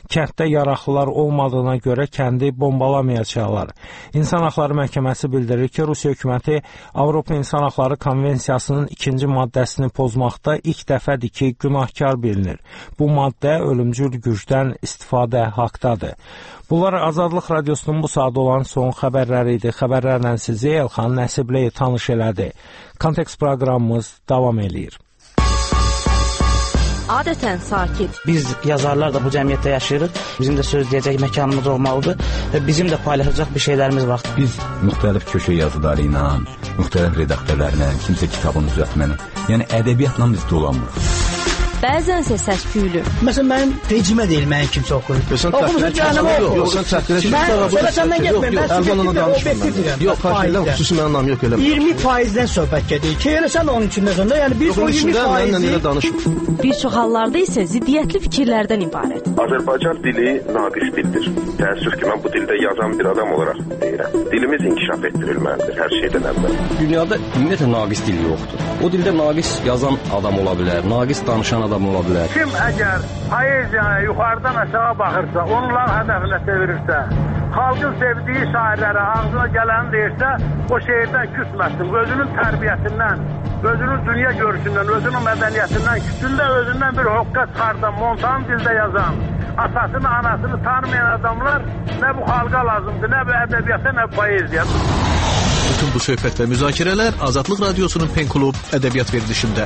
Kənddə yaraxlılar olmadığına görə kəndi bombalamayacaqlar. İnsan Haqları Məhkəməsi bildirir ki, Rusiya hökuməti Avropa İnsan Haqları Konvensiyasının 2-ci maddəsini pozmaqda ilk dəfədir ki, günahkar bilinir. Bu maddə ölümcül gücdən istifadə haqdadır. Bunlar Azadlıq Radiosunun bu saat olan son xəbərləri idi. Xəbərlərlə sizi Elxan Nəsibli tanış elədi. Kontekst proqramımız davam eləyir. Adətən sakit. Biz yazarlar da bu cəmiyyətdə yaşayırıq. Bizim də söz deyəcək məkanımız olmalıdır və bizim də paylaşacaq bir şeylərimiz var. Biz müxtəlif köşə yazıları ilə, müxtəlif redaktörlərlə, kimsə kitabını düzəltməni, yəni ədəbiyyatla biz dolanmırıq. Bəzənsə səs-küylü. Məsələn, mənim pecimə deyil, mənim kimsə oxuyur. Oxumuşsa canımı oxuyur. Yox, sən təxdirə mən sonra səndən getməyim. Mən obyektivdirəm. Yox, xarşıyla xüsusi mənim namı yox eləmə. 20%-dən söhbət gedir. Ki, elə sən onun içində sonra, yəni biz o 20%-i... Bir çox hallarda isə ziddiyyətli fikirlərdən ibarət. Azərbaycan dili naqis dildir. Təəssüf ki, mən bu dildə yazan bir adam olaraq deyirəm. Dilimiz inkişaf etdirilməlidir hər şeydən əvvəl. Dünyada ümumiyyətlə naqis dil yoxdur. O dildə naqis yazan adam ola bilər, naqis danışan adam ola bilər. Kim əgər poeziyaya yuxarıdan aşağı baxırsa, onlar hədəfinə çevirirsə, xalqın sevdiyi şairlərə ağzına gələni deyirsə, o şeirdən küsməsin. Özünün tərbiyəsindən, özünün dünya görüşündən, özünün mədəniyyətindən küsün də özündən bir hoqqa çıxardan, montan dildə yazan, atasını, anasını tanımayan adamlar nə bu xalqa lazımdır, nə bu ədəbiyyata, nə bu poeziya. Bütün bu söhbət və müzakirələr Azadlıq Radiosunun Pen Klub ədəbiyyat verilişində.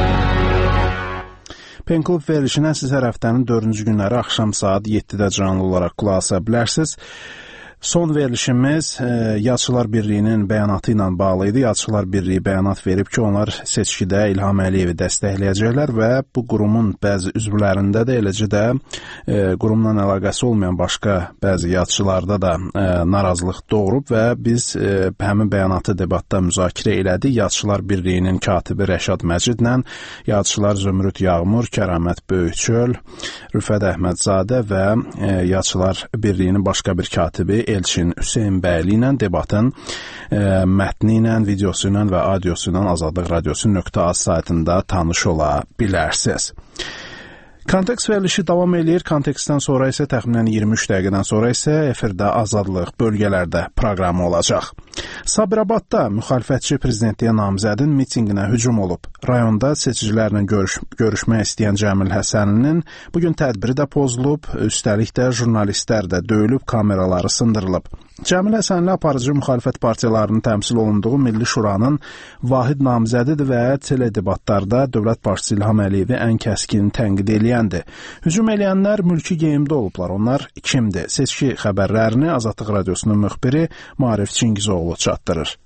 Pen Klub verilişinə siz hər həftənin 4-cü günləri axşam saat 7-də canlı olaraq qulaq asa bilərsiniz. Son verilişimiz Yazıçılar Birliyinin bəyanatı ilə bağlı idi. Yazıçılar Birliyi bəyanat verib ki, onlar seçkidə İlham Əliyevi dəstəkləyəcəklər və bu qurumun bəzi üzvlərində də, eləcə də qurumla əlaqəsi olmayan başqa bəzi yazıçılarda da narazılıq doğurub və biz həmin bəyanatı debatda müzakirə elədik. Yazıçılar Birliyinin katibi Rəşad Məcidlə yazıçılar Zümrüd Yağmur, Kəramət Böyükçöl, Rüfət Əhmədzadə və Yazıçılar Birliyinin başqa bir katibi Elçin Hüseyn Bəyli ilə debatın mətni ilə, videosu ilə və audiosu ilə Azadlıq Radiosu.az saytında tanış ola bilərsiniz. Kontekst verilişi davam eləyir. Kontekstdən sonra isə təxminən 23 dəqiqədən sonra isə efirdə Azadlıq bölgələrdə proqramı olacaq. Sabirabadda müxalifətçi prezidentliyə namizədin mitinqinə hücum olub. Rayonda seçicilərlə görüşmək istəyən Cəmil Həsənlinin bugün tədbiri də pozulub, üstəlik də jurnalistlər də döyülüb, kameraları sındırılıb. Cəmil Həsənli aparıcı müxalifət partiyalarının təmsil olunduğu Milli Şuranın vahid namizədidir və teledebatlarda dövlət başçısı İlham Əliyevi ən kəskin tənqid eləyəndir. Hücum eləyənlər mülki geyimdə olublar. Onlar kimdir? Seçki xəbərlərini Azadlıq Radiosunun müxbiri Maarif Çingizoğlu çatdırır.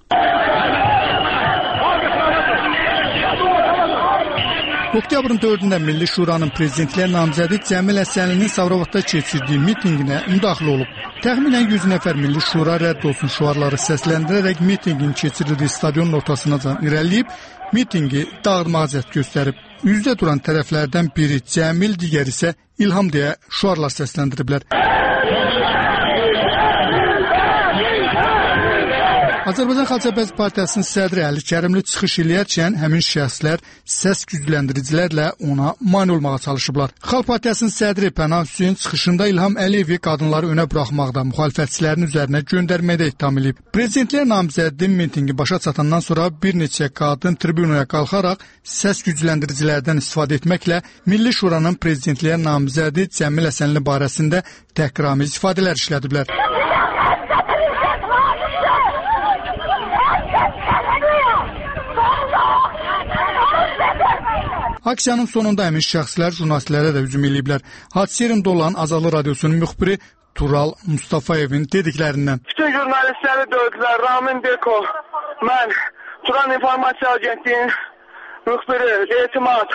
Oktyabrın 4-də Milli Şuranın prezidentliyə namizədi Cəmil Həsənlinin Sabirabadda keçirdiyi mitinqinə müdaxilə olub. Təxminən 100 nəfər Milli Şura rədd olsun şüarları səsləndirərək mitinqin keçirildiyi stadionun ortasına irəliyib, mitinqi dağıtmağa cəhd göstərib. Üzdə duran tərəflərdən biri Cəmil, digəri isə İlham deyə şüarlar səsləndiriblər. Azərbaycan Xalq Cəbhəsi Partiyasının sədri Əli Kərimli çıxış eləyərkən həmin şəxslər səs gücləndiricilərlə ona mane olmağa çalışıblar. Xalq Partiyasının sədri Pənah Hüseyn çıxışında İlham Əliyevi qadınları önə buraxmaqda, müxalifətçilərin üzərinə göndərməkdə ittiham edib. Prezidentliyə namizədin mitinqi başa çatandan sonra bir neçə qadın tribunaya qalxaraq səs gücləndiricilərdən istifadə etməklə Milli Şuranın prezidentliyə namizədi Cəmil Həsənli barəsində təhqiramiz ifadələr işlədiblər. Aksiyanın sonunda həmin şəxslər jurnalistlərə də hücum eləyiblər. Hadisə yerində olan Azadlıq Radiosunun müxbiri Tural Mustafayevin dediklərindən. Bütün jurnalistləri döydülər. Ramin Beko, mən Turan İnformasiya Agentliyinin müxbiri, Etimad,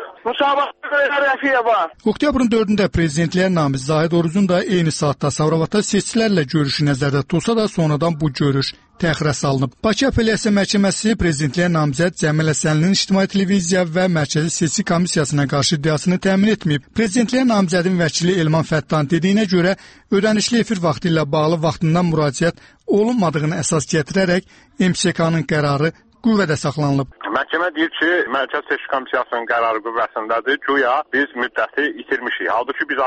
Oktyabrın 4-də prezidentliyə namiz Zahid Orucun da eyni saatda Sabirabadda seçicilərlə görüşü nəzərdə tutulsa da sonradan bu görüş təxirə salınıb. Bakı Apellyasiya Məhkəməsi prezidentliyə namizəd Cəmil Həsənlinin İctimai Televiziya və Mərkəzi Seçki Komissiyasına qarşı iddiasını təmin etməyib. Prezidentliyə namizədin vəkili Elman Fəttan dediyinə görə ödənişli efir vaxtı ilə bağlı vaxtından müraciət olunmadığını əsas gətirərək MSK-nın qərarı qüvvədə saxlanılıb. Məhkəmə deyir ki, Mərkəzi Seçki Komissiyasının qərarı qüvvəsindədir. Güya biz müddəti itirmişik. Halbuki biz ayın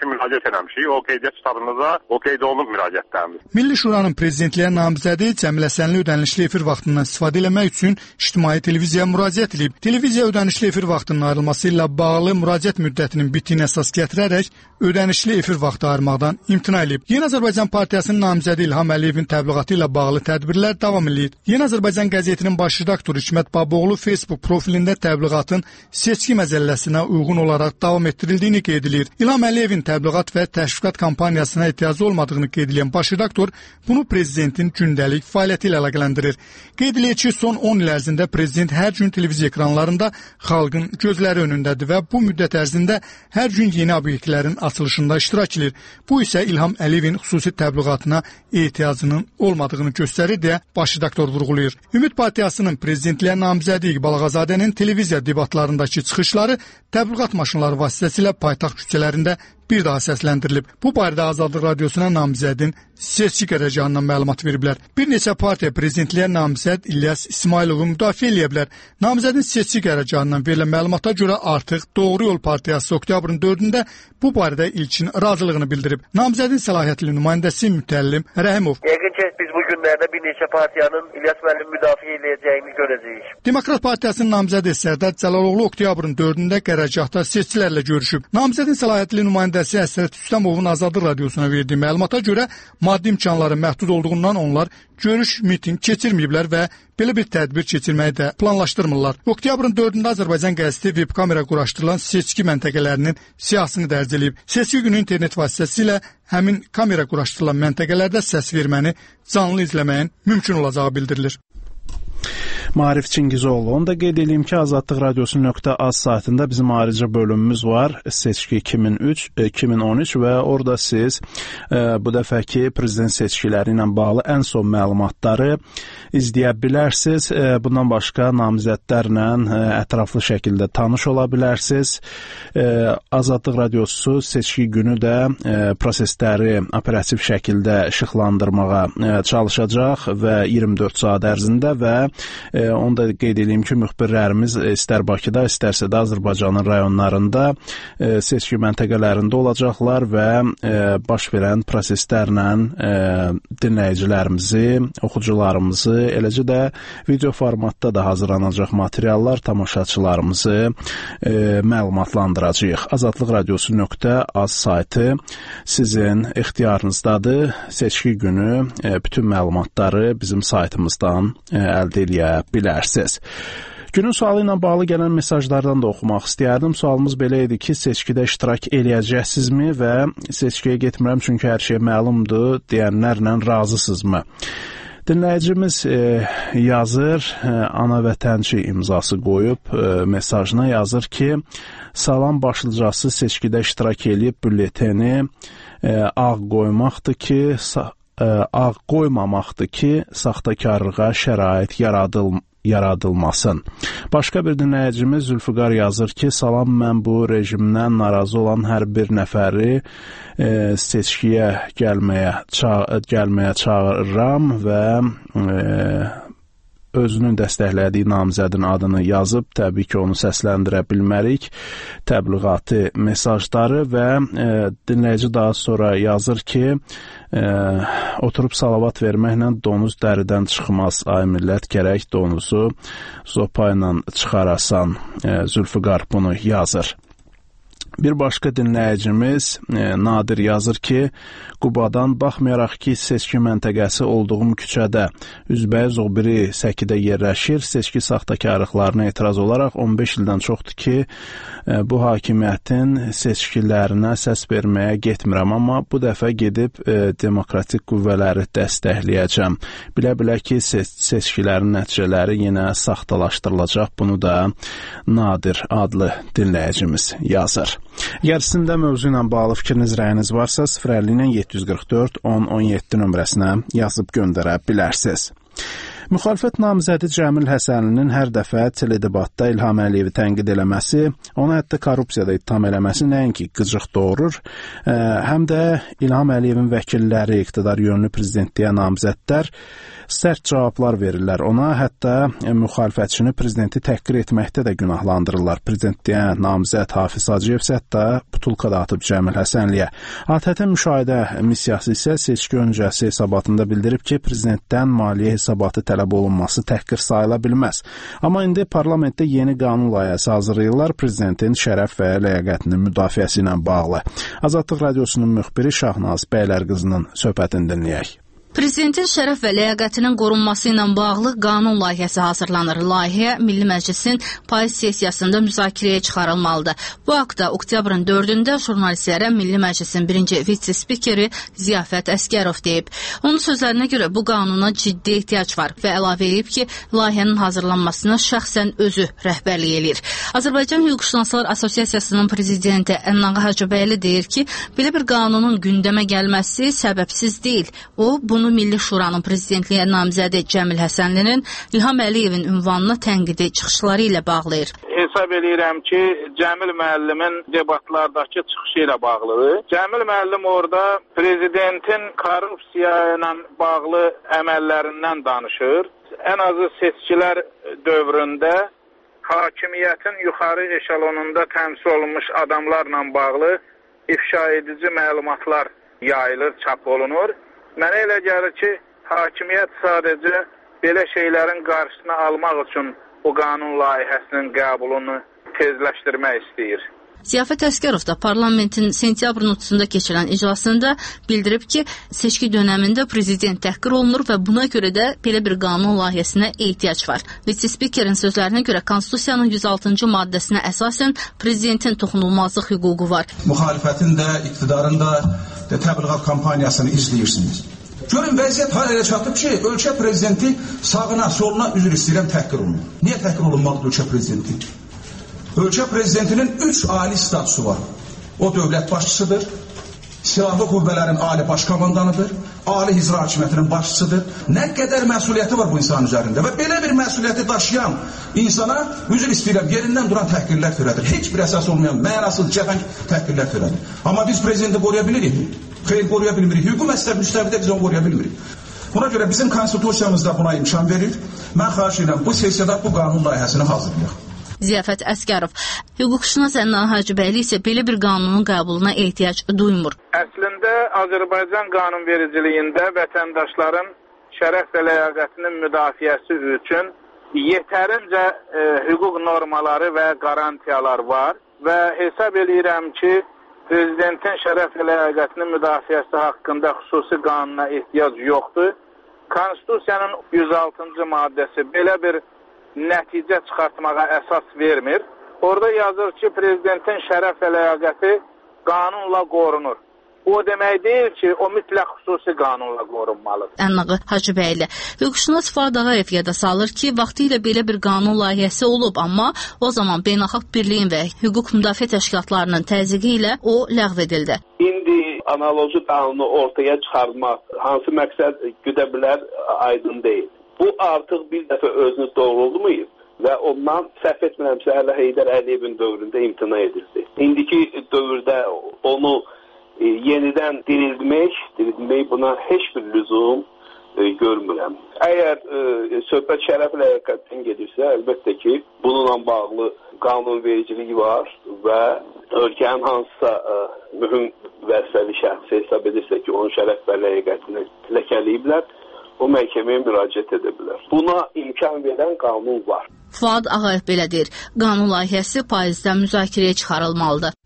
ki, müraciət eləmişik. O qeydiyyat kitabımıza o qeyd olunub müraciətlərimiz. Milli Şuranın prezidentliyə namizədi cəmiləsənli ödənişli efir vaxtından istifadə etmək üçün ictimai televiziyaya müraciət edib. Televiziya ödənişli efir vaxtının ayrılması ilə bağlı müraciət müddətinin bitdiyinə əsas gətirərək ödənişli efir vaxtı ayırmaqdan imtina edib. Yeni Azərbaycan Partiyasının namizədi İlham Əliyevin təbliğatı ilə bağlı tədbirlər davam edir. Yeni Azərbaycan qəzetinin baş redaktoru Hikmət Baboğlu Facebook profilində təbliğatın seçki məzəlləsinə uyğun olaraq davam etdirildiyini qeyd edir. İlham Əliyevin təbliğat və təşviqat kampaniyasına ehtiyacı olmadığını qeyd edən baş redaktor bunu prezidentin gündəlik fəaliyyəti ilə əlaqələndirir. Qeyd edir ki, son 10 il ərzində prezident hər gün televiziya ekranlarında xalqın gözləri önündədir və bu müddət ərzində hər gün yeni obyektlərin açılışında iştirak edir. Bu isə İlham Əliyevin xüsusi təbliğatına ehtiyacının olmadığını göstərir deyə baş redaktor vurğulayır. Ümid Partiyasının prezidentliyə namizədi İqbal Ağazadənin televiziya debatlarındakı çıxışları təbliğat maşınları vasitəsilə paytaxt küçələrində bir daha səsləndirilib. Bu barədə Azadlıq Radiosuna namizədin seçki qərargahından məlumat veriblər. Bir neçə partiya prezidentliyə namizəd İlyas İsmayılovu müdafiə eləyə bilər. Namizədin seçki qərargahından verilən məlumata görə artıq Doğru Yol Partiyası oktyabrın 4-də bu barədə ilkin razılığını bildirib. Namizədin səlahiyyətli nümayəndəsi Mütəllim Rəhimov. Yəqin ki, biz bu günlərdə bir neçə partiyanın İlyas müəllim müdafiə eləyəcəyini görəcəyik. Demokrat Partiyasının namizədi Sərdar Cəlaloğlu oktyabrın 4-də qərargahda seçicilərlə görüşüb. Namizədin səlahiyyətli nümayəndəsi Əsrət Üstəmovun Azadlıq Radiosuna verdiyi məlumata görə maddi imkanları məhdud olduğundan onlar görüş, miting keçirməyiblər və belə bir tədbir keçirməyi də planlaşdırmırlar. Oktyabrın 4-də Azərbaycan qəzeti web kamera quraşdırılan seçki məntəqələrinin siyahısını dərc edib. Seçki günü internet vasitəsilə həmin kamera quraşdırılan məntəqələrdə səs verməni canlı izləməyin mümkün olacağı bildirilir. Maarif Çingizoğlu. Onu da qeyd edeyim ki, Azadlıq Radiosu.az saytında bizim ayrıca bölümümüz var. Seçki 2013 və orada siz bu dəfəki prezident seçkiləri ilə bağlı ən son məlumatları izləyə bilərsiniz. Bundan başqa namizədlərlə ətraflı şəkildə tanış ola bilərsiniz. Azadlıq Radiosu seçki günü də prosesləri operativ şəkildə işıqlandırmağa çalışacaq və 24 saat ərzində və onu da qeyd edeyim ki, müxbirlərimiz istər Bakıda, istərsə də Azərbaycanın rayonlarında seçki məntəqələrində olacaqlar və baş verən proseslərlə dinləyicilərimizi, oxucularımızı, eləcə də video formatda da hazırlanacaq materiallar tamaşaçılarımızı məlumatlandıracağıq. Azadlıq Radiosu.az saytı sizin ixtiyarınızdadır. Seçki günü bütün məlumatları bizim saytımızdan əldə eləyə bilərsiniz. Günün sualı ilə bağlı gələn mesajlardan da oxumaq istəyərdim. Sualımız belə idi ki, seçkidə iştirak eləyəcəksinizmi və seçkiyə getmirəm çünki hər şey məlumdur deyənlərlə razısınızmı? Dinləyicimiz yazır, ana vətənçi imzası qoyub, mesajına yazır ki, salam başlıcası seçkidə iştirak eləyib bülleteni ağ qoymamaqdır ki, saxtakarlığa şərait yaradılmasın. Başqa bir dinləyicimiz Zülfüqar yazır ki, salam, mən bu rejimdən narazı olan hər bir nəfəri seçkiyə gəlməyə çağırıram və özünün dəstəklədiyi namizədin adını yazıb, təbii ki, onu səsləndirə bilmərik, təbliğatı mesajları və dinləyici daha sonra yazır ki, oturub salavat verməklə donuz dəridən çıxmaz, ay millət, gərək donuzu zopa ilə çıxarasan. Zülfüqar bunu yazır. Bir başqa dinləyicimiz Nadir yazır ki, Qubadan baxmayaraq ki, seçki məntəqəsi olduğum küçədə üzbəyiz o biri səkidə yerləşir, seçki saxtakarlıqlarına etiraz olaraq 15 ildən çoxdur ki, bu hakimiyyətin seçkilərinə səs verməyə getmirəm, amma bu dəfə gedib demokratik qüvvələri dəstəkləyəcəm. Bilə-bilə ki, seçkilərin nəticələri yenə saxtalaşdırılacaq, bunu da Nadir adlı dinləyicimiz yazır. Əgər sizin də mövzu ilə bağlı fikriniz, rəyiniz varsa 050 ilə 744 1017 nömrəsinə yazıb göndərə bilərsiniz. Müxalifət namizədi Cəmil Həsənlinin hər dəfə teledebatda İlham Əliyevi tənqid eləməsi, ona hətta korrupsiyada ittiham eləməsi nəinki qıcıq doğurur, həm də İlham Əliyevin vəkilləri, iqtidar yönlü prezidentliyə namizədlər sərt cavablar verirlər ona, hətta müxalifətçini prezidenti təhqir etməkdə də günahlandırırlar. Prezidentliyə namizəd Hafiz Hacıyev hətta butulka da atıb Cəmil Həsənliyə. ATƏT müşahidə missiyası isə seçki öncəsi hesabatında bildirib ki, prezidentdən maliyyə hesabatı tələb olunması təhqir sayıla bilməz. Amma indi parlamentdə yeni qanun layihəsi hazırlayırlar prezidentin şərəf və ləyaqətinin müdafiəsi ilə bağlı. Azadlıq Radiosunun müxbiri Şahnaz Bəylərqızının söhbətini dinləyək. Prezidentin şərəf və ləyaqətinin qorunması ilə bağlı qanun layihəsi hazırlanır. Layihə Milli Məclisin payız sessiyasında müzakirəyə çıxarılmalıdır. Bu haqda oktyabrın 4-də jurnalistlərə Milli Məclisin birinci vitse-spikeri Ziyafət Əskərov deyib. Onun sözlərinə görə bu qanuna ciddi ehtiyac var və əlavə edib ki, layihənin hazırlanmasına şəxsən özü rəhbərlik eləyir. Azərbaycan Hüquqşünaslar Assosiasiyasının prezidenti Ənnağı Hacıbəyli deyir ki, belə bir qanunun gündəmə gəlməsi səbəbsiz deyil. O, bunu Milli Şuranın prezidentliyə namizədi Cəmil Həsənlinin İlham Əliyevin ünvanına tənqidi çıxışları ilə bağlayır. Hesab edirəm ki, Cəmil müəllimin debatlardakı çıxışı ilə bağlıdır. Cəmil müəllim orada prezidentin korrupsiya ilə bağlı əməllərindən danışır. Ən azı seçkilər dövründə hakimiyyətin yuxarı eşelonunda təmsil olunmuş adamlarla bağlı ifşa edici məlumatlar yayılır, çap olunur. Mənə elə gəlir ki, hakimiyyət sadəcə belə şeylərin qarşısını almaq üçün o qanun layihəsinin qəbulunu tezləşdirmək istəyir. Ziyafət Əskərov da parlamentin sentyabrın 30-da keçirilən iclasında bildirib ki, seçki dönəmində prezident təhqir olunur və buna görə də belə bir qanun layihəsinə ehtiyac var. Vitse-spikerin sözlərinə görə Konstitusiyanın 106-cı maddəsinə əsasən prezidentin toxunulmazlıq hüququ var. Müxalifətin də, iqtidarın da təbliğat kampaniyasını izləyirsiniz. Görün, vəziyyət halə çatıb ki, ölkə prezidenti sağına, soluna üzr istəyirəm təhqir olunur. Niyə təhqir olunmalıdır ölkə prezidenti? Ölkə prezidentinin 3 ali statusu var. O dövlət başçısıdır, silahlı qüvvələrin ali baş komandanıdır, ali icra hakimiyyətinin başçısıdır. Nə qədər məsuliyyəti var bu insan üzərində və belə bir məsuliyyəti daşıyan insana üzr istəyirəm, yerindən duran təhqirlər törədir. Heç bir əsas olmayan, mənasız, cəfəng təhqirlər törədir. Amma biz prezidenti qoruya bilirik mi? Xeyr, qoruya bilmirik. Hüquq müstəvidə biz onu qoruya bilmirik. Buna görə bizim konstitusiyamızda buna imkan verir. Mən xahiş edirəm, bu sessiyada bu qanun layihəsini hazırlayaq. Ziyafət Əskərov. Hüquqşünas Ənnağı Hacıbəyli isə belə bir qanunun qəbuluna ehtiyac duymur. Əslində Azərbaycan qanunvericiliyində vətəndaşların şərəf və ləyaqətinin müdafiəsi üçün yetərincə hüquq normaları və qarantiyalar var və hesab edirəm ki, prezidentin şərəf və ləyaqətinin müdafiəsi haqqında xüsusi qanuna ehtiyac yoxdur. Konstitusiyanın 106-cı maddəsi belə bir nəticə çıxartmağa əsas vermir. Orada yazır ki, prezidentin şərəf və ləyaqəti qanunla qorunur. O demək deyil ki, o mütləq xüsusi qanunla qorunmalıdır. Ənnağı Hacıbəyli. Hüquqşünas Fuad Ağayev yada salır ki, vaxtilə belə bir qanun layihəsi olub, amma o zaman Beynəlxalq Birliyin və hüquq müdafiə təşkilatlarının təzyiqi ilə o ləğv edildi. İndi analoji qanunu ortaya çıxarmaq hansı məqsəd güdə bilər aydın deyil. Bu artıq bir dəfə özünü doğrulmayıb və ondan səhv etmirəmsə Əli Heydər Əliyevin dövründə imtina edildi. İndiki dövrdə onu yenidən dirildmək buna heç bir lüzum görmürəm. Əgər söhbət şərəf ləyaqətdən gedirsə, əlbəttə ki, bununla bağlı qanunvericilik var və ölkənin hansısa mühüm vəzifəli şəxsi hesab edirsə ki, onun şərəf və ləyaqətini ləkələyiblər, o məhkəməyə müraciət edə bilər. Buna imkan verən qanun var. Fuad Ağayev belə deyir, qanun layihəsi payızda müzakirəyə çıxarılmalıdır.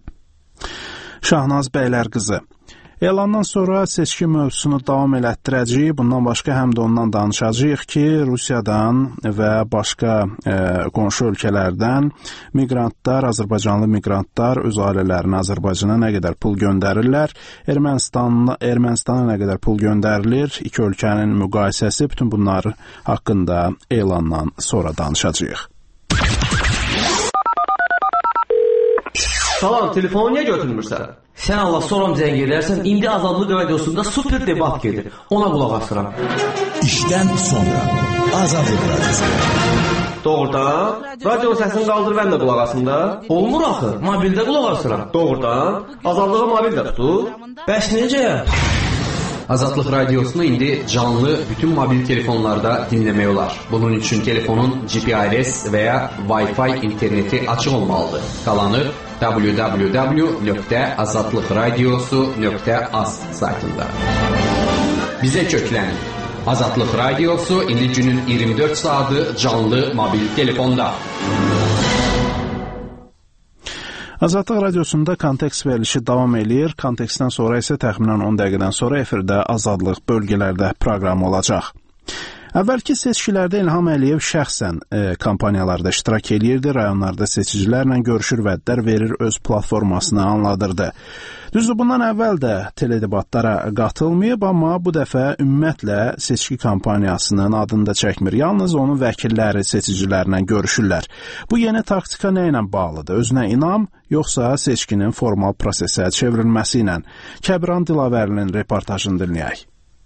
Şahnaz Bəylərqızı. Elandan sonra seçki mövzusunu davam elətdirəcəyik. Bundan başqa həm də ondan danışacağıq ki, Rusiyadan və başqa qonşu ölkələrdən miqrantlar, azərbaycanlı miqrantlar öz ailələrinə Azərbaycana nə qədər pul göndərirlər, Ermənistana nə qədər pul göndərilir, iki ölkənin müqayisəsi, bütün bunlar haqqında elandan sonra danışacağıq. Salam, telefonu niyə götürmürsən? Sən Allah soram zəng edərsən, indi Azadlıq radiosunda super debat gedir. Ona qulaq asıram. İşdən sonra Azadlıq radiosu. Doğrudan? Radio səsini qaldır, mən də qulaq asım da. Olmur axı, mobildə qulaq asıram. Doğrudan? Azadlığı mobildə tutur. Bəs necə? Azadlıq radiosunu indi canlı bütün mobil telefonlarda dinləmək olar. Bunun üçün telefonun GPRS və ya Wi-Fi interneti açıq olmalıdır. Qalanı www.azadlıqradiosu.az saytında. Bizə köklənin. Azadlıq radiosu indi günün 24 saatı canlı mobil telefonda. Azadlıq radiosunda kontekst verilişi davam eləyir. Kontekstdən sonra isə təxminən 10 dəqiqədən sonra efirdə Azadlıq bölgələrdə proqram olacaq. Əvvəlki seçkilərdə İlham Əliyev şəxsən kampaniyalarda iştirak eləyirdi, rayonlarda seçicilərlə görüşür, vədlər verir, öz platformasını anladırdı. Düzdür, bundan əvvəl də teledebatlara qatılmayıb, amma bu dəfə ümumiyyətlə seçki kampaniyasının adını da çəkmir. Yalnız onun vəkilləri seçicilərlə görüşürlər. Bu yeni taktika nə ilə bağlıdır? Özünə inam, yoxsa seçkinin formal prosesə çevrilməsi ilə? Kəbran Dilavərlinin reportajını dinləyək.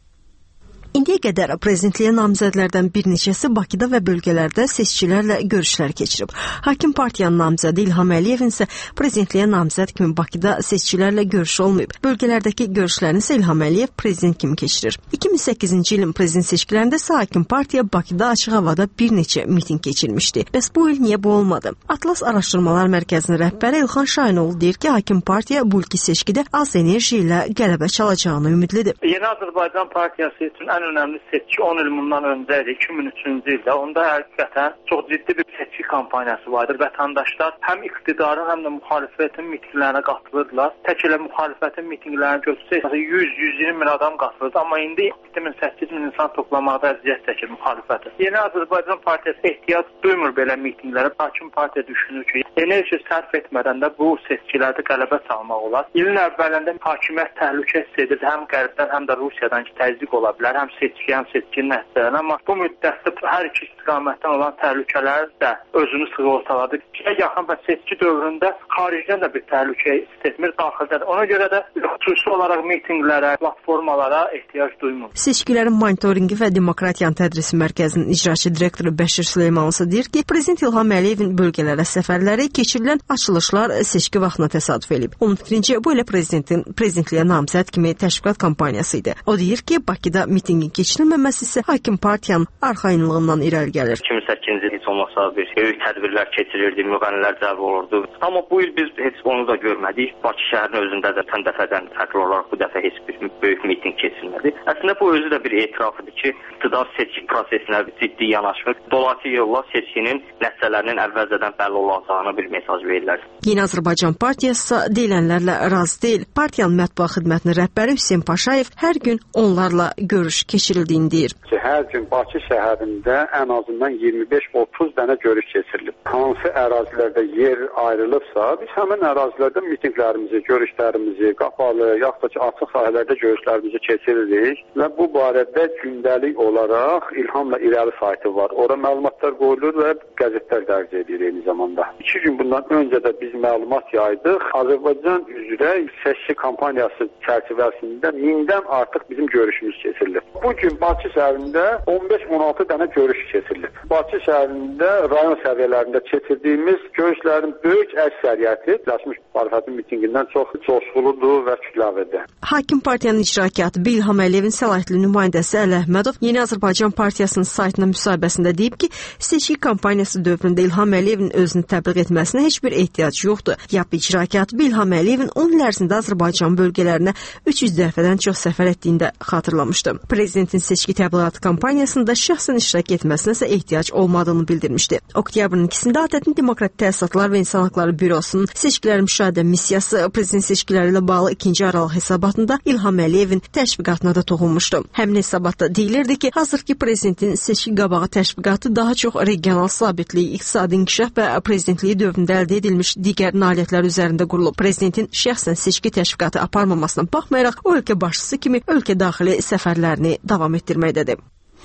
İndiyə qədər prezidentliyə namizədlərdən bir neçəsi Bakıda və bölgələrdə seçicilərlə görüşlər keçirib. Hakim partiyanın namizədi İlham Əliyevin isə prezidentliyə namizəd kimi Bakıda seçicilərlə görüş olmayıb. Bölgələrdəki görüşlərini isə İlham Əliyev prezident kimi keçirir. 2008-ci ilin prezident seçkilərində isə Hakim partiya Bakıda açıq havada bir neçə miting keçirmişdi. Bəs bu il niyə bu olmadı? Atlas Araşdırmalar Mərkəzinin rəhbəri İlxan Şahinoğlu deyir ki, Hakim partiya bu ilki seçkidə az enerji ilə qələbə çalacağını ümidlidir. Yeni Azərbaycan partiyası üçün ən önəmli seçki 10 il bundan öncə idi, 2003-cü ildə. Onda həqiqətən çox ciddi bir seçki kampaniyası vardır. Vətəndaşlar həm iqtidarın, həm də müxalifətin mitinglərinə qatılırdılar. Tək elə müxalifətin mitinglərinə götürsək, 100-120 min adam qatılırdı. Amma indi 28 min insan toplamaqda əziyyət çəkir müxalifəti. Yeni Azərbaycan partiyası ehtiyac duymur belə mitinglərə. Hakim partiya düşünür ki, enerji sərf etmədən də bu seçkilərdə qələbə çalmaq olar. İlin əvvəlində hakimiyyət təhlükə hiss edirdi. Həm qərbdən, həm də Rusiyadan ki, təzyiq ola bilər. Həm seçkinin nəticələrini, amma bu müddətdə hər iki istiqamətdən olan təhlükələr də özünü sığortaladı. Yaxın və seçki dövründə xaricdən də bir təhlükə hiss etmir, daxildə də. Ona görə də xüsusi olaraq mitinglərə, platformalara ehtiyac duymur. Seçkilərin monitoringi və Demokratiyanın Tədrisi Mərkəzinin icraçı direktoru Bəşir Süleymanlısı deyir ki, Prezident İlham Əliyevin bölgələrə səfərləri keçirilən açılışlar seçki vaxtına təsadüf edib. Onun fikrincə, bu elə prezidentin prezidentliyə namizəd kimi təşviqat kampaniyası idi. O deyir ki, Bakıda mitingin keçirilməməsi isə Hakim partiyanın arxayınlığından irəli gəlir. 2008-ci il heç olmasa bir böyük tədbirlər keçirilirdi, müğənnilər cəlb olurdu. Amma bu il biz heç onu da görmədik. Bakı şəhərinin özündə də tən dəfədən fərqli olaraq bu dəfə heç bir böyük miting keçirilmədi. Əslində bu özü də bir etirafıdır ki, iqtidar seçki prosesinə ciddi yanaşmır. Dolayı yolla seçkinin nəticələrinin əvvəlcədən bəlli olacağını bir mesaj verirlər. Yeni Azərbaycan partiyası deyilənlərlə razı deyil. Partiyanın mətbuat xidmətinin rəhbəri Hüseyn Paşayev hər gün onlarla görüş keçirildiyini deyir. Hər gün Bakı şəhərində ən azından 25-30 dənə görüş keçirilib. Hansı ərazilərdə yer ayrılıbsa, biz həmin ərazilərdə mitinglərimizi, görüşlərimizi, qapalı, yaxud da ki, açıq sahələrdə görüşlərimizi keçiririk və bu barədə gündəlik olaraq İlhamla İrəli saytı var. Ora məlumatlar qoyulur və qəzetlər dərc edilir eyni zamanda. 2 gün bundan öncə də biz məlumat yaydıq. Azərbaycan üzrə seçki kampaniyası çərçivəsində 1000-dən artıq bizim görüşümüz keçirilib. Bugün Bakı şəhərində 15-16 dənə görüş keçirilib. Bakı şəhərində rayon səviyyələrində keçirdiyimiz görüşlərin böyük əksəriyyəti Birləşmiş Müxalifətin mitingindən çox coşquludur və kütləvidir. Hakim partiyanın icra katibi İlham Əliyevin səlahiyyətli nümayəndəsi Əli Əhmədov Yeni Azərbaycan partiyasının saytına müsahibəsində deyib ki, seçki kampaniyası dövründə İlham Əliyevin özünü təbliğ etməsinə heç bir ehtiyac yoxdur. YAP icra katibi İlham Əliyevin 10 il ərzində Azərbaycan bölgələrinə 300 dəfədən çox səfər etdiyini də xatırlamışdı. Prezidentin seçki təbliğatı kampaniyasında şəxsən iştirak etməsinə isə ehtiyac olmadığını bildirmişdi. Oktyabrın 2-də ATƏT-in Demokratik Təsisatlar və İnsan Haqları Bürosunun seçkiləri müşahidə missiyası prezident seçkiləri ilə bağlı 2-ci aralıq hesabatında İlham Əliyevin təşviqatına da toxunmuşdu. Həmin hesabatda deyilirdi ki, hazırki prezidentin seçki qabağı təşviqatı daha çox regional sabitlik, iqtisadi inkişaf və prezidentliyi dövründə əldə edilmiş digər nailiyyətlər üzərində qurulub. Prezidentin şəxsən seçki təşviqatı aparmamasına baxmayaraq, o ölkə başçısı kimi ölkə daxili səfərlərini davam etdirməkdədir.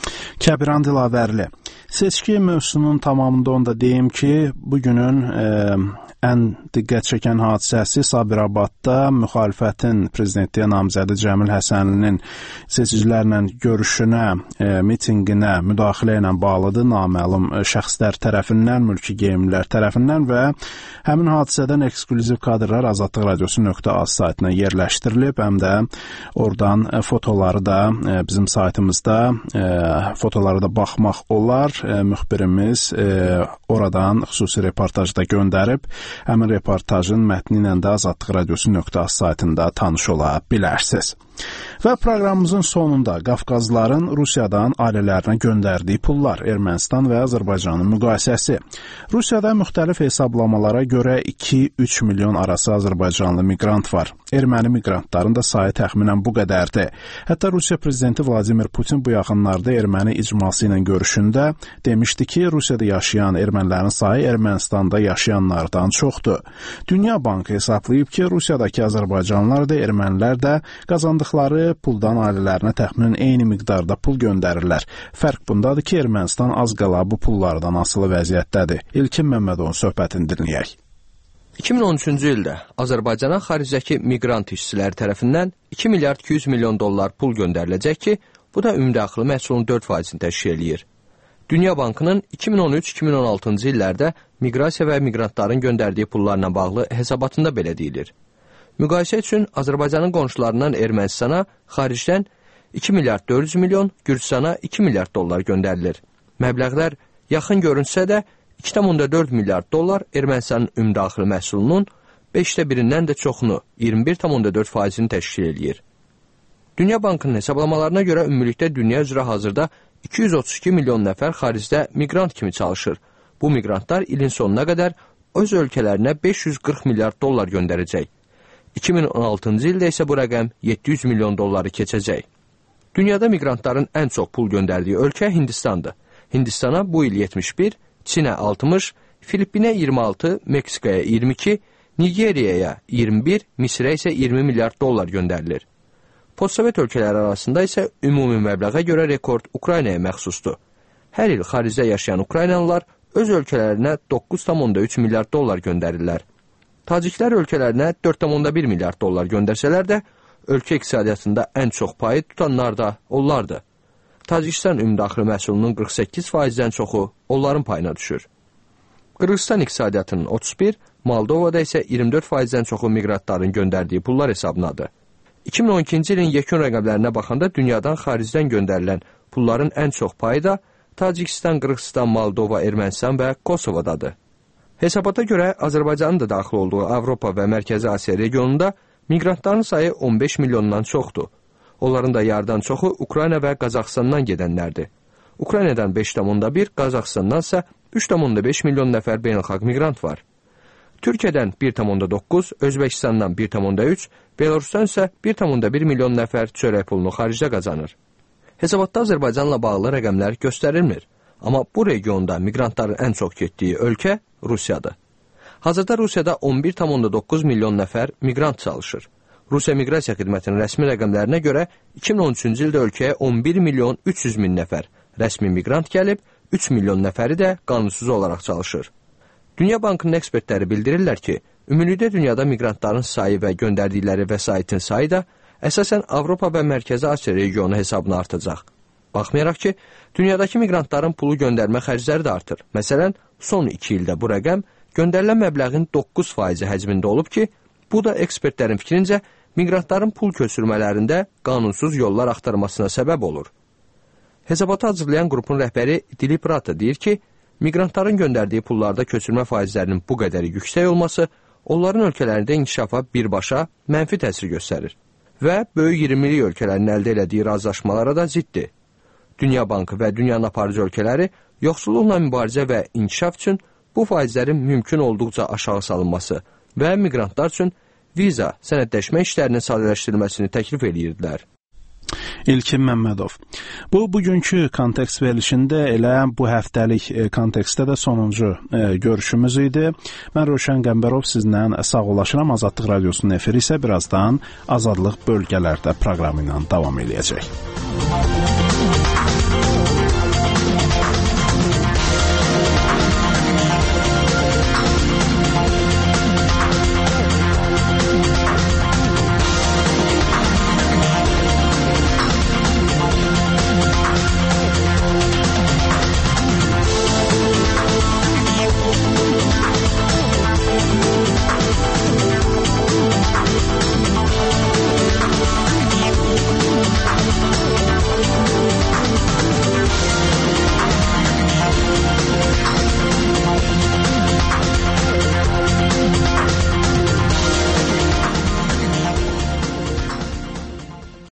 Kəbran Dilavərli. Seçki mövzusunun tamamında onu da deyim ki, bugünün ən diqqət çəkən hadisəsi Sabirabadda müxalifətin prezidentliyə namizədi Cəmil Həsənlinin seçicilərlə görüşünə, mitinqinə, müdaxilə ilə bağlıdır. Naməlum şəxslər tərəfindən, mülki geyimlilər tərəfindən və həmin hadisədən eksklüziv kadrlar Azadlıq Radiosu.az saytına yerləşdirilib. Həm də oradan fotoları da bizim saytımızda fotolara da baxmaq olar. Müxbirimiz oradan xüsusi reportajda göndərib. Həmin reportajın mətni ilə də Azadlıq Radiosu.az saytında tanış ola bilərsiniz. Və proqramımızın sonunda Qafqazlıların Rusiyadan ailələrinə göndərdiyi pullar, Ermənistan və Azərbaycanın müqayisəsi. Rusiyada müxtəlif hesablamalara görə 2-3 milyon arası Azərbaycanlı miqrant var. Erməni miqrantların da sayı təxminən bu qədərdir. Hətta Rusiya prezidenti Vladimir Putin bu yaxınlarda erməni icması ilə görüşündə demişdi ki, Rusiyada yaşayan ermənilərin sayı Ermənistanda yaşayanlardan çoxdur. Dünya Bankı hesablayıb ki, Rusiyadakı Azərbaycanlılar da, ermənilər də qazandıqları puldan ailələrinə təxminən eyni miqdarda pul göndərirlər. Fərq bundadır ki, Ermənistan az qala bu pullardan asılı vəziyyətdədir. İlkin Məmmədovun söhbətini dinləyək. 2013-cü ildə Azərbaycana xaricdəki miqrant işçiləri tərəfindən 2 milyard 200 milyon dollar pul göndəriləcək ki, bu da ümumdaxili məhsulun 4%-ni təşkil eləyir. Dünya Bankının 2013-2016-cı illərdə miqrasiya və miqrantların göndərdiyi pullarla bağlı hesabatında belə deyilir. Müqayisə üçün Azərbaycanın qonşularından Ermənistana xaricdən 2 milyard 400 milyon, Gürcistana 2 milyard dollar göndərilir. Məbləğlər yaxın görünsə də 2,4 milyard dollar Ermənistanın ümumdaxili məhsulunun 5də birindən də çoxunu, 21,4%-ni təşkil eləyir. Dünya Bankının hesablamalarına görə ümumilikdə dünya üzrə hazırda 232 milyon nəfər xaricdə miqrant kimi çalışır. Bu miqrantlar ilin sonuna qədər öz ölkələrinə 540 milyard dollar göndərəcək. 2016-cı ildə isə bu rəqəm 700 milyon dolları keçəcək. Dünyada miqrantların ən çox pul göndərdiyi ölkə Hindistandır. Hindistana bu il 71, Çinə 60, Filippinə 26, Meksikaya 22, Nigeriyaya 21, Misrə isə 20 milyard dollar göndərilir. Postsovet ölkələri arasında isə ümumi məbləğə görə rekord Ukraynaya məxsusdur. Hər il xaricdə yaşayan Ukraynalılar öz ölkələrinə 9,3 milyard dollar göndərirlər. Taciklər ölkələrinə 4,1 milyard dollar göndərsələr də, ölkə iqtisadiyyatında ən çox payı tutanlar da onlardır. Tacikistan ümumdaxili məhsulunun 48%-dən çoxu onların payına düşür. Qırğızistan iqtisadiyyatının 31, Moldovada isə 24%-dən çoxu miqrantların göndərdiyi pullar hesabınadır. 2012-ci ilin yekun rəqəmlərinə baxanda dünyadan xaricdən göndərilən pulların ən çox payı da Tacikistan, Qırğızistan, Moldova, Ermənistan və Kosovadadır. Hesabata görə Azərbaycanın da daxil olduğu Avropa və Mərkəzi Asiya regionunda miqrantların sayı 15 milyondan çoxdur. Onların da yarıdan çoxu Ukrayna və Qazaxıstandan gedənlərdir. Ukraynadan 5,1, Qazaxıstandan isə 3,5 milyon nəfər beynəlxalq miqrant var. Türkiyədən 1,9, Özbəkistandan 1,3, Belarusdan isə 1,1 milyon nəfər çörək pulunu xaricdə qazanır. Hesabatda Azərbaycanla bağlı rəqəmlər göstərilmir, amma bu regionda miqrantların ən çox getdiyi ölkə Rusiyadır. Hazırda Rusiyada 11,9 milyon nəfər miqrant çalışır. Rusiya Miqrasiya Xidmətinin rəsmi rəqəmlərinə görə 2013-cü ildə ölkəyə 11 milyon 300 min nəfər rəsmi miqrant gəlib, 3 milyon nəfəri də qanunsuz olaraq çalışır. Dünya Bankının ekspertləri bildirirlər ki, ümumilikdə dünyada miqrantların sayı və göndərdikləri vəsaitin sayı da əsasən Avropa və Mərkəzi Asiya regionu hesabına artacaq. Baxmayaraq ki, dünyadakı miqrantların pulu göndərmə xərcləri də artır. Məsələn, son 2 ildə bu rəqəm göndərilən məbləğin 9% həcmində olub ki, bu da ekspertlərin fikrincə miqrantların pul köçürmələrində qanunsuz yollar axtarmasına səbəb olur. Hesabatı hazırlayan qrupun rəhbəri Dilip Rata deyir ki, miqrantların göndərdiyi pullarda köçürmə faizlərinin bu qədəri yüksək olması onların ölkələrində inkişafa birbaşa mənfi təsir göstərir və böyük 20-lik ölkələrin əldə elədiyi razılaşmalara da ziddir. Dünya Bankı və dünyanın aparıcı ölkələri yoxsulluqla mübarizə və inkişaf üçün bu faizlərin mümkün olduqca aşağı salınması və miqrantlar üçün viza, sənədləşmə işlərinin sadələşdirilməsini təklif edirdilər. İlkin Məmmədov. Bu, bugünkü kontekst verilişində elə bu həftəlik kontekstdə də sonuncu görüşümüz idi. Mən Rövşən Qəmbərov sizlə sağollaşıram. Azadlıq Radiosunun efiri isə birazdan Azadlıq bölgələrdə proqramı ilə davam edəcək.